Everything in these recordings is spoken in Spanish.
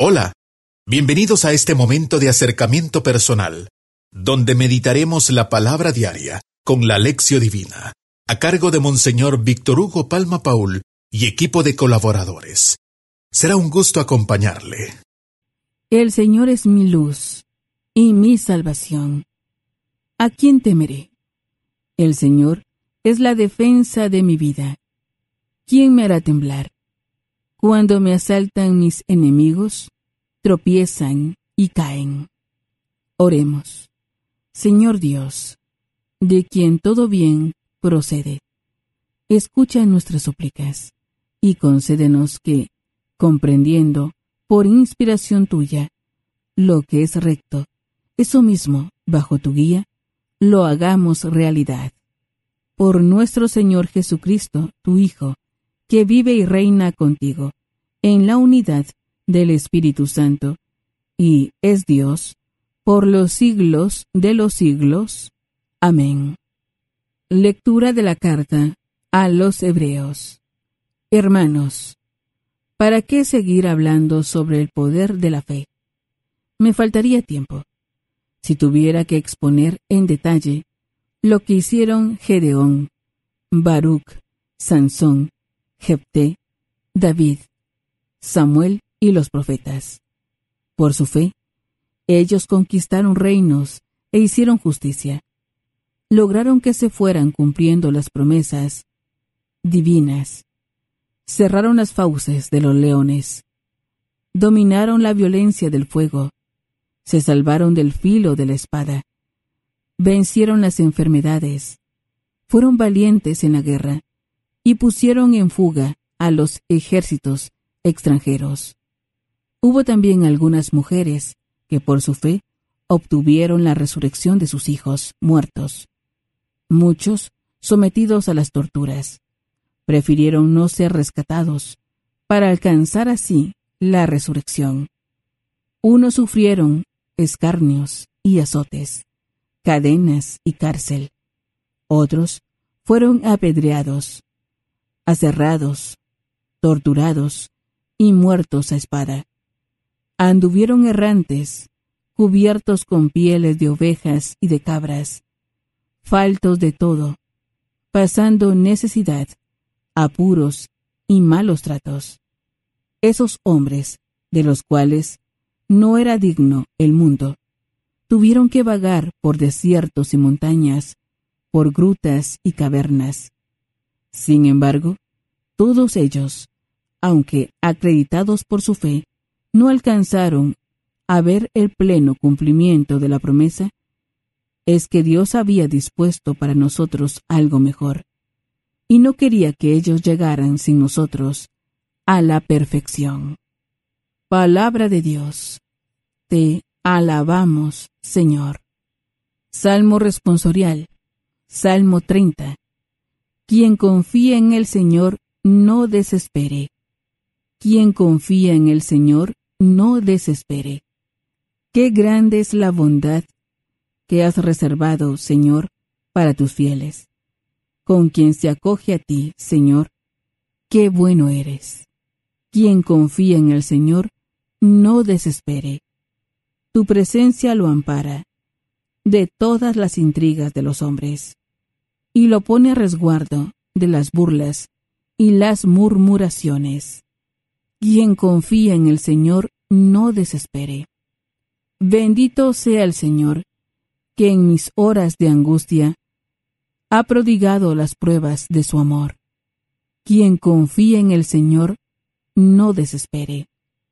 Hola, bienvenidos a este momento de acercamiento personal, donde meditaremos la palabra diaria con la Lección Divina, a cargo de Monseñor Víctor Hugo Palma Paul y equipo de colaboradores. Será un gusto acompañarle. El Señor es mi luz y mi salvación. ¿A quién temeré? El Señor es la defensa de mi vida. ¿Quién me hará temblar? Cuando me asaltan mis enemigos, tropiezan y caen. Oremos. Señor Dios, de quien todo bien procede, escucha nuestras súplicas y concédenos que, comprendiendo, por inspiración tuya, lo que es recto, eso mismo, bajo tu guía, lo hagamos realidad. Por nuestro Señor Jesucristo, tu Hijo, que vive y reina contigo, en la unidad del Espíritu Santo, y es Dios, por los siglos de los siglos. Amén. Lectura de la carta a los Hebreos. Hermanos, ¿para qué seguir hablando sobre el poder de la fe? Me faltaría tiempo. Si tuviera que exponer en detalle lo que hicieron Gedeón, Baruc, Sansón, Jefté, David, Samuel y los profetas. Por su fe, ellos conquistaron reinos e hicieron justicia. Lograron que se fueran cumpliendo las promesas divinas. Cerraron las fauces de los leones. Dominaron la violencia del fuego. Se salvaron del filo de la espada. Vencieron las enfermedades. Fueron valientes en la guerra y pusieron en fuga a los ejércitos extranjeros. Hubo también algunas mujeres que por su fe obtuvieron la resurrección de sus hijos muertos. Muchos, sometidos a las torturas, prefirieron no ser rescatados para alcanzar así la resurrección. Unos sufrieron escarnios y azotes, cadenas y cárcel. Otros fueron apedreados, aserrados, torturados y muertos a espada. Anduvieron errantes, cubiertos con pieles de ovejas y de cabras, faltos de todo, pasando necesidad, apuros y malos tratos. Esos hombres, de los cuales no era digno el mundo, tuvieron que vagar por desiertos y montañas, por grutas y cavernas. Sin embargo, todos ellos, aunque acreditados por su fe, no alcanzaron a ver el pleno cumplimiento de la promesa. Es que Dios había dispuesto para nosotros algo mejor, y no quería que ellos llegaran sin nosotros a la perfección. Palabra de Dios. Te alabamos, Señor. Salmo responsorial. Salmo 30. Quien confía en el Señor, no desespere. Quien confía en el Señor, no desespere. Qué grande es la bondad que has reservado, Señor, para tus fieles. Con quien se acoge a ti, Señor, qué bueno eres. Quien confía en el Señor, no desespere. Tu presencia lo ampara de todas las intrigas de los hombres, y lo pone a resguardo de las burlas y las murmuraciones. Quien confía en el Señor, no desespere. Bendito sea el Señor, que en mis horas de angustia ha prodigado las pruebas de su amor. Quien confía en el Señor, no desespere.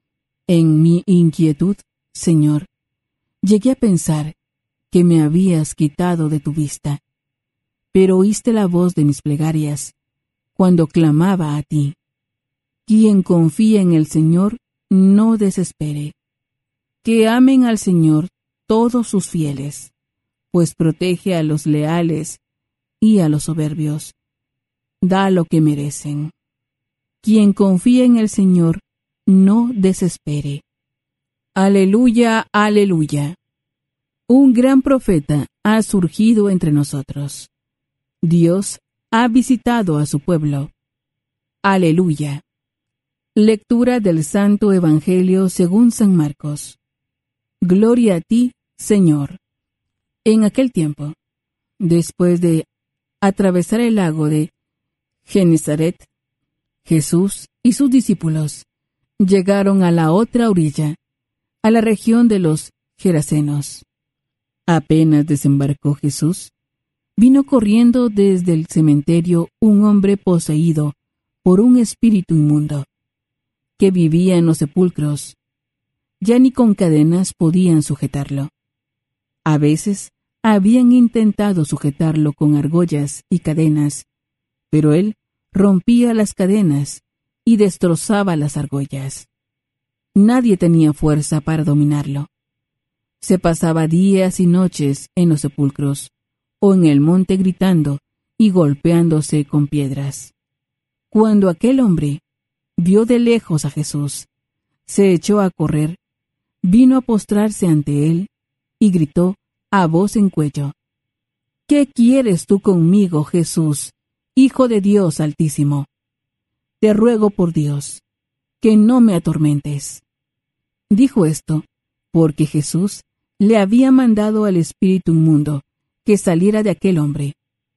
En mi inquietud, Señor, llegué a pensar que me habías quitado de tu vista, pero oíste la voz de mis plegarias cuando clamaba a ti. Quien confía en el Señor, no desespere. Que amen al Señor todos sus fieles, pues protege a los leales y a los soberbios. Da lo que merecen. Quien confía en el Señor, no desespere. Aleluya, aleluya. Un gran profeta ha surgido entre nosotros. Dios ha visitado a su pueblo. Aleluya. Lectura del Santo Evangelio según San Marcos. Gloria a ti, Señor. En aquel tiempo, después de atravesar el lago de Genesaret, Jesús y sus discípulos llegaron a la otra orilla, a la región de los Gerasenos. Apenas desembarcó Jesús, vino corriendo desde el cementerio un hombre poseído por un espíritu inmundo, que vivía en los sepulcros. Ya ni con cadenas podían sujetarlo. A veces habían intentado sujetarlo con argollas y cadenas, pero él rompía las cadenas y destrozaba las argollas. Nadie tenía fuerza para dominarlo. Se pasaba días y noches en los sepulcros o en el monte gritando y golpeándose con piedras. Cuando aquel hombre vio de lejos a Jesús, se echó a correr, vino a postrarse ante él y gritó a voz en cuello: ¿Qué quieres tú conmigo, Jesús, Hijo de Dios Altísimo? Te ruego por Dios, que no me atormentes. Dijo esto porque Jesús le había mandado al espíritu inmundo que saliera de aquel hombre.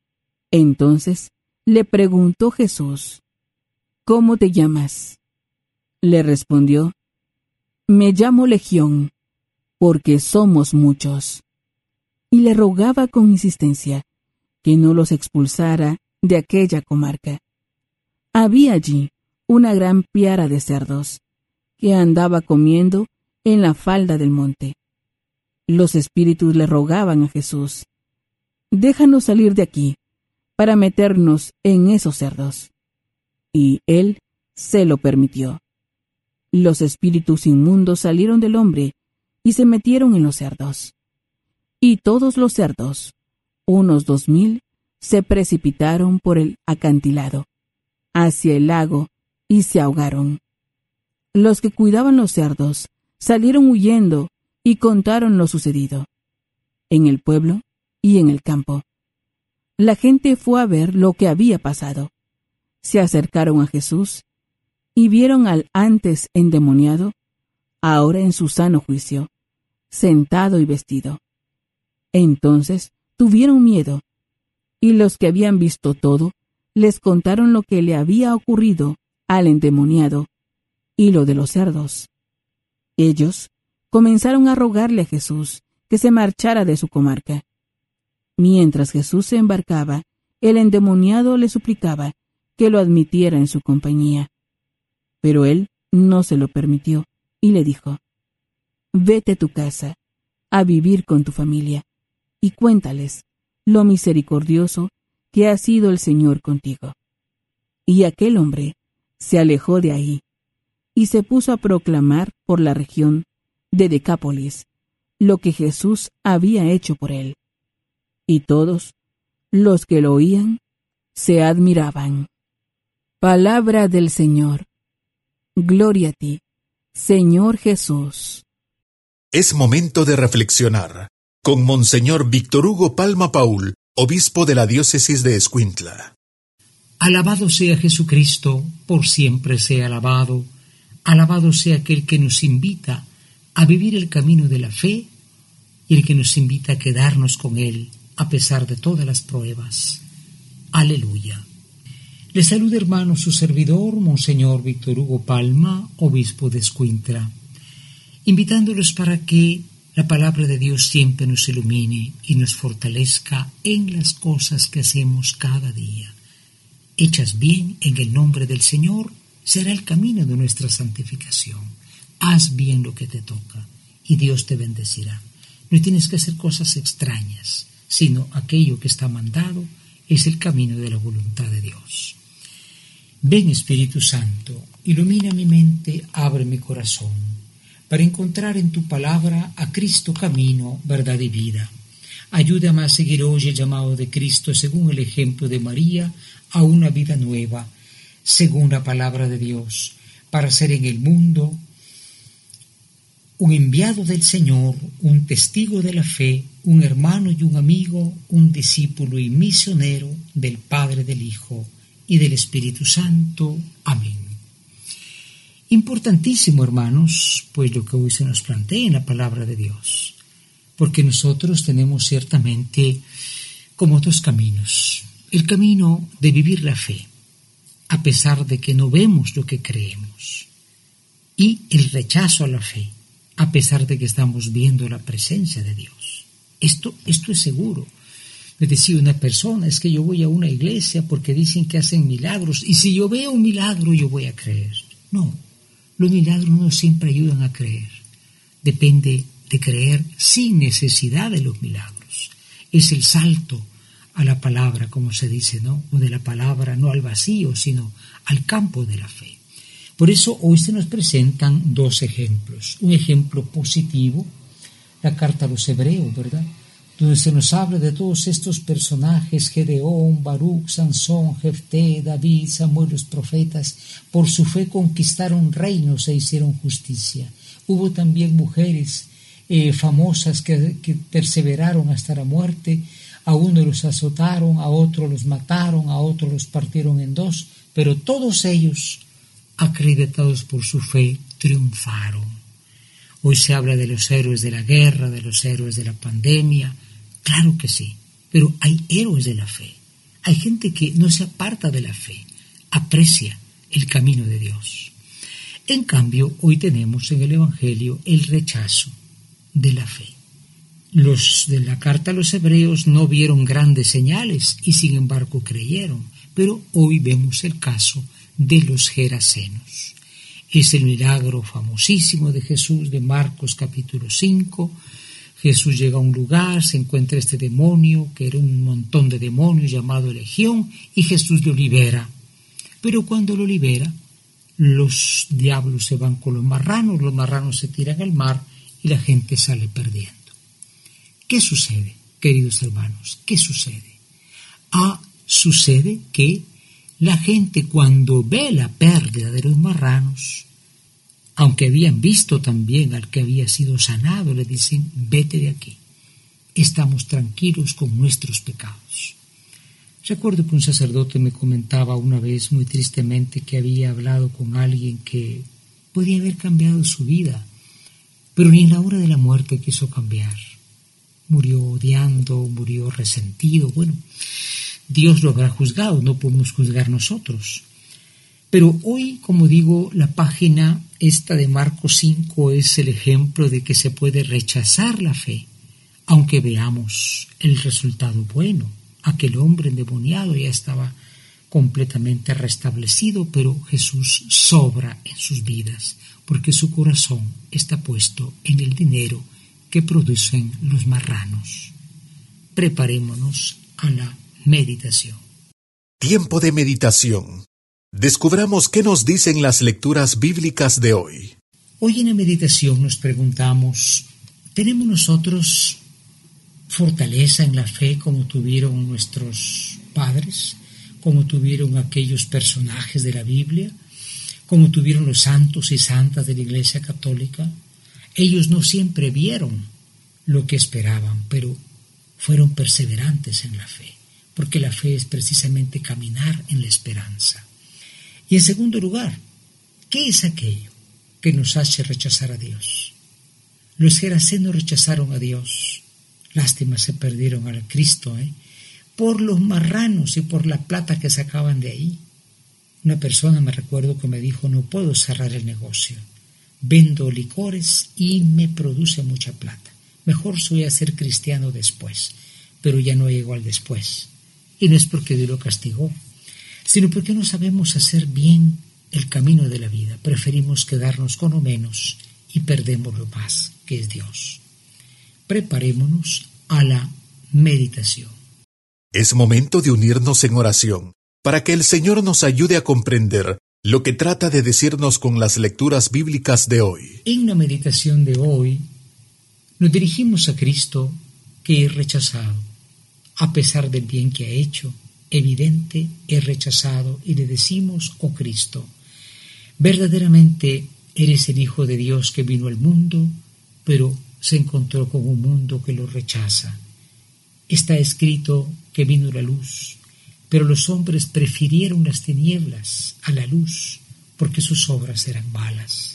Entonces le preguntó Jesús: ¿Cómo te llamas? Le respondió: Me llamo Legión, porque somos muchos. Y le rogaba con insistencia que no los expulsara de aquella comarca. Había allí una gran piara de cerdos, que andaba comiendo en la falda del monte. Los espíritus le rogaban a Jesús: Déjanos salir de aquí, para meternos en esos cerdos. Y él se lo permitió. Los espíritus inmundos salieron del hombre y se metieron en los cerdos. Y todos los cerdos, unos 2,000, se precipitaron por el acantilado hacia el lago y se ahogaron. Los que cuidaban los cerdos salieron huyendo y contaron lo sucedido, en el pueblo y en el campo. La gente fue a ver lo que había pasado. Se acercaron a Jesús y vieron al antes endemoniado, ahora en su sano juicio, sentado y vestido. Entonces tuvieron miedo, y los que habían visto todo les contaron lo que le había ocurrido al endemoniado y lo de los cerdos. Ellos comenzaron a rogarle a Jesús que se marchara de su comarca. Mientras Jesús se embarcaba, el endemoniado le suplicaba que lo admitiera en su compañía. Pero él no se lo permitió y le dijo: Vete a tu casa, a vivir con tu familia, y cuéntales lo misericordioso que ha sido el Señor contigo. Y aquel hombre se alejó de ahí y se puso a proclamar por la región de Decápolis lo que Jesús había hecho por él. Y todos los que lo oían se admiraban. Palabra del Señor. Gloria a ti, Señor Jesús. Es momento de reflexionar con Monseñor Víctor Hugo Palma Paul, obispo de la diócesis de Escuintla. Alabado sea Jesucristo, por siempre sea alabado. Alabado sea aquel que nos invita a vivir el camino de la fe y el que nos invita a quedarnos con Él a pesar de todas las pruebas. Aleluya. Le saluda, hermano, su servidor, Monseñor Víctor Hugo Palma, obispo de Escuintla, invitándolos para que la palabra de Dios siempre nos ilumine y nos fortalezca en las cosas que hacemos cada día. Hechas bien en el nombre del Señor, será el camino de nuestra santificación. Haz bien lo que te toca y Dios te bendecirá. No tienes que hacer cosas extrañas, sino aquello que está mandado es el camino de la voluntad de Dios. Ven, Espíritu Santo, ilumina mi mente, abre mi corazón, para encontrar en tu palabra a Cristo camino, verdad y vida. Ayúdame a seguir hoy el llamado de Cristo según el ejemplo de María a una vida nueva, según la palabra de Dios, para ser en el mundo un enviado del Señor, un testigo de la fe, un hermano y un amigo, un discípulo y misionero del Padre, del Hijo y del Espíritu Santo. Amén. Importantísimo, hermanos, pues lo que hoy se nos plantea en la palabra de Dios, porque nosotros tenemos ciertamente como dos caminos. El camino de vivir la fe, a pesar de que no vemos lo que creemos, y el rechazo a la fe, a pesar de que estamos viendo la presencia de Dios. Esto es seguro. Me decía una persona, es que yo voy a una iglesia porque dicen que hacen milagros, y si yo veo un milagro yo voy a creer. No, los milagros no siempre ayudan a creer. Depende de creer sin necesidad de los milagros. Es el salto a la palabra, como se dice, ¿no? O de la palabra no al vacío, sino al campo de la fe. Por eso hoy se nos presentan dos ejemplos. Un ejemplo positivo, la carta a los Hebreos, ¿verdad?, donde se nos habla de todos estos personajes: Gedeón, Baruch, Sansón, Jefté, David, Samuel, los profetas. Por su fe conquistaron reinos e hicieron justicia. Hubo también mujeres famosas que perseveraron hasta la muerte. A uno los azotaron, a otro los mataron, a otro los partieron en dos, pero todos ellos, acreditados por su fe, triunfaron. Hoy se habla de los héroes de la guerra, de los héroes de la pandemia. Claro que sí, pero hay héroes de la fe. Hay gente que no se aparta de la fe, aprecia el camino de Dios. En cambio, hoy tenemos en el Evangelio el rechazo de la fe. Los de la carta a los Hebreos no vieron grandes señales y sin embargo creyeron, pero hoy vemos el caso de los gerasenos. Es el milagro famosísimo de Jesús de Marcos capítulo 5. Jesús llega a un lugar, se encuentra este demonio, que era un montón de demonios llamado Legión, y Jesús lo libera. Pero cuando lo libera, los diablos se van con los marranos se tiran al mar y la gente sale perdiendo. ¿Qué sucede, queridos hermanos? ¿Qué sucede? Sucede que la gente, cuando ve la pérdida de los marranos, aunque habían visto también al que había sido sanado, le dicen: vete de aquí, estamos tranquilos con nuestros pecados. Recuerdo que un sacerdote me comentaba una vez muy tristemente que había hablado con alguien que podía haber cambiado su vida, pero ni en la hora de la muerte quiso cambiar. Murió odiando, murió resentido. Bueno, Dios lo habrá juzgado, no podemos juzgar nosotros. Pero hoy, como digo, la página esta de Marcos 5 es el ejemplo de que se puede rechazar la fe, aunque veamos el resultado bueno. Aquel hombre endemoniado ya estaba completamente restablecido, pero Jesús sobra en sus vidas, porque su corazón está puesto en el dinero que producen los marranos. Preparémonos a la meditación. Tiempo de meditación. Descubramos qué nos dicen las lecturas bíblicas de hoy. Hoy en la meditación nos preguntamos: ¿tenemos nosotros fortaleza en la fe como tuvieron nuestros padres, como tuvieron aquellos personajes de la Biblia, como tuvieron los santos y santas de la Iglesia Católica? Ellos no siempre vieron lo que esperaban, pero fueron perseverantes en la fe, porque la fe es precisamente caminar en la esperanza. Y en segundo lugar, ¿qué es aquello que nos hace rechazar a Dios? Los gerasenos rechazaron a Dios. Lástima, se perdieron al Cristo, por los marranos y por la plata que sacaban de ahí. Una persona, me recuerdo, que me dijo: no puedo cerrar el negocio. Vendo licores y me produce mucha plata. Mejor soy a ser cristiano después, pero ya no llegó al después. Y no es porque Dios lo castigó, sino porque no sabemos hacer bien el camino de la vida. Preferimos quedarnos con lo menos y perdemos lo más, que es Dios. Preparémonos a la meditación. Es momento de unirnos en oración para que el Señor nos ayude a comprender lo que trata de decirnos con las lecturas bíblicas de hoy. En la meditación de hoy nos dirigimos a Cristo, que es rechazado. A pesar del bien que ha hecho, evidente, es rechazado, y le decimos: oh Cristo, verdaderamente eres el Hijo de Dios que vino al mundo, pero se encontró con un mundo que lo rechaza. Está escrito que vino la luz, pero los hombres prefirieron las tinieblas a la luz, porque sus obras eran malas.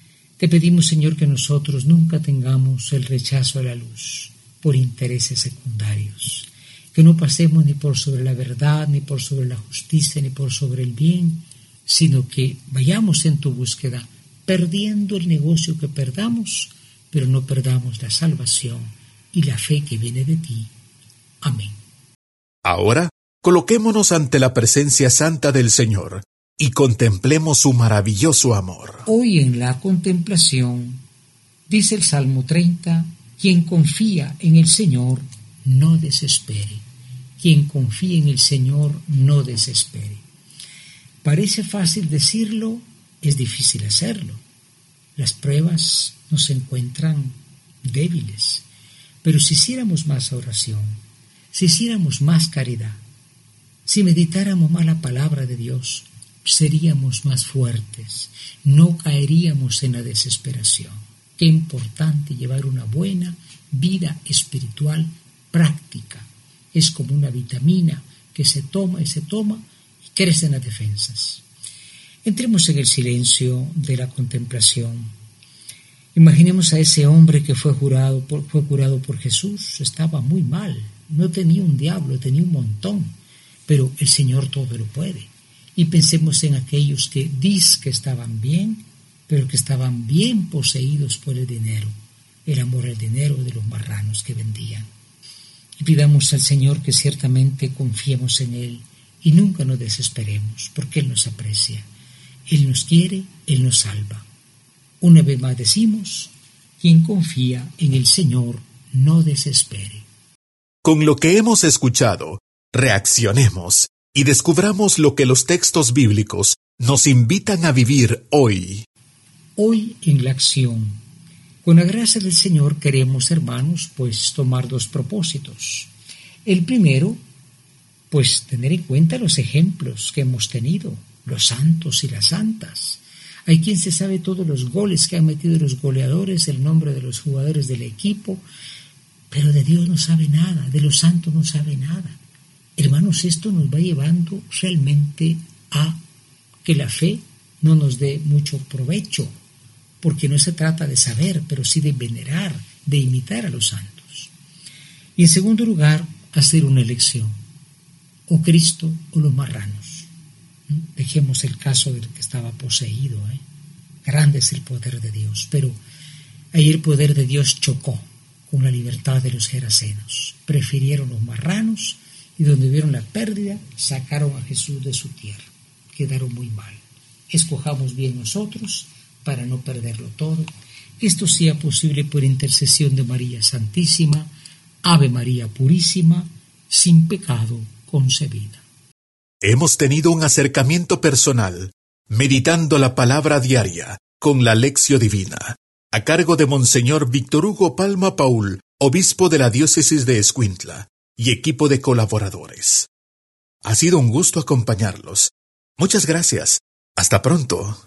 Te pedimos, Señor, que nosotros nunca tengamos el rechazo a la luz por intereses secundarios, que no pasemos ni por sobre la verdad, ni por sobre la justicia, ni por sobre el bien, sino que vayamos en tu búsqueda, perdiendo el negocio que perdamos, pero no perdamos la salvación y la fe que viene de ti. Amén. Ahora, coloquémonos ante la presencia santa del Señor y contemplemos su maravilloso amor. Hoy en la contemplación, dice el Salmo 30, quien confía en el Señor, no desespere. Quien confía en el Señor, no desespere. Parece fácil decirlo, es difícil hacerlo. Las pruebas nos encuentran débiles, pero si hiciéramos más oración, si hiciéramos más caridad, si meditáramos más la palabra de Dios, seríamos más fuertes, no caeríamos en la desesperación. Qué importante llevar una buena vida espiritual práctica. Es como una vitamina que se toma y crecen las defensas. Entremos en el silencio de la contemplación. Imaginemos a ese hombre que fue curado por Jesús. Estaba muy mal, no tenía un diablo, tenía un montón, pero el Señor todo lo puede. Y pensemos en aquellos que dicen que estaban bien, pero que estaban bien poseídos por el dinero, el amor al dinero de los marranos que vendían. Y pidamos al Señor que ciertamente confiemos en Él y nunca nos desesperemos, porque Él nos aprecia, Él nos quiere, Él nos salva. Una vez más decimos, quien confía en el Señor no desespere. Con lo que hemos escuchado, reaccionemos y descubramos lo que los textos bíblicos nos invitan a vivir hoy. Hoy en la acción, con la gracia del Señor queremos, hermanos, pues tomar dos propósitos. El primero, pues tener en cuenta los ejemplos que hemos tenido, los santos y las santas. Hay quien se sabe todos los goles que han metido los goleadores, el nombre de los jugadores del equipo, pero de Dios no sabe nada, de los santos no sabe nada. Hermanos, esto nos va llevando realmente a que la fe no nos dé mucho provecho, porque no se trata de saber, pero sí de venerar, de imitar a los santos. Y en segundo lugar, hacer una elección, o Cristo o los marranos. Dejemos el caso del que estaba poseído. Grande es el poder de Dios, pero ahí el poder de Dios chocó con la libertad de los gerasenos. Prefirieron los marranos y donde vieron la pérdida, sacaron a Jesús de su tierra. Quedaron muy mal. Escojamos bien nosotros para no perderlo todo. Esto sea posible por intercesión de María Santísima, Ave María Purísima, sin pecado concebida. Hemos tenido un acercamiento personal, meditando la palabra diaria con la Lección Divina, a cargo de Monseñor Víctor Hugo Palma Paul, obispo de la diócesis de Escuintla, y equipo de colaboradores. Ha sido un gusto acompañarlos. Muchas gracias. Hasta pronto.